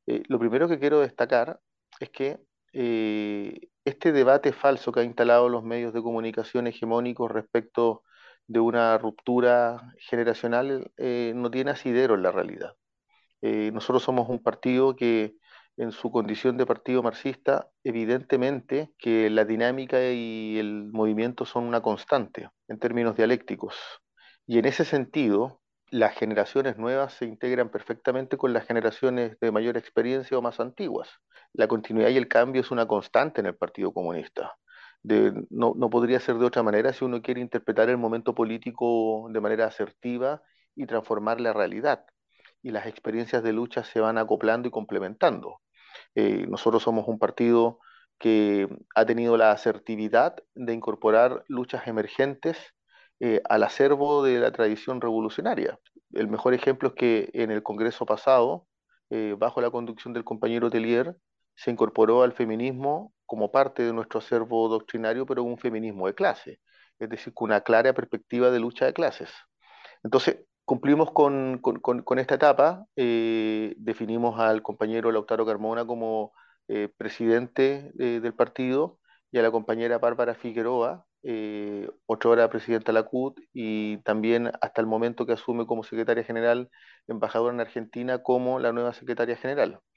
Lo primero que quiero destacar es que este debate falso que ha instalado los medios de comunicación hegemónicos respecto de una ruptura generacional no tiene asidero en la realidad. Nosotros somos un partido que en su condición de partido marxista, evidentemente que la dinámica y el movimiento son una constante en términos dialécticos. Y en ese sentido, las generaciones nuevas se integran perfectamente con las generaciones de mayor experiencia o más antiguas. La continuidad y el cambio es una constante en el Partido Comunista. No podría ser de otra manera si uno quiere interpretar el momento político de manera asertiva y transformar la realidad, y las experiencias de lucha se van acoplando y complementando. Nosotros somos un partido que ha tenido la asertividad de incorporar luchas emergentes al acervo de la tradición revolucionaria. El mejor ejemplo es que en el Congreso pasado, bajo la conducción del compañero Tellier, se incorporó al feminismo como parte de nuestro acervo doctrinario, pero un feminismo de clase, es decir, con una clara perspectiva de lucha de clases. Entonces, cumplimos con esta etapa, definimos al compañero Lautaro Carmona como presidente del partido y a la compañera Bárbara Figueroa, otrora presidenta de la CUT y también hasta el momento que asume como secretaria general, embajadora en Argentina, como la nueva secretaria general.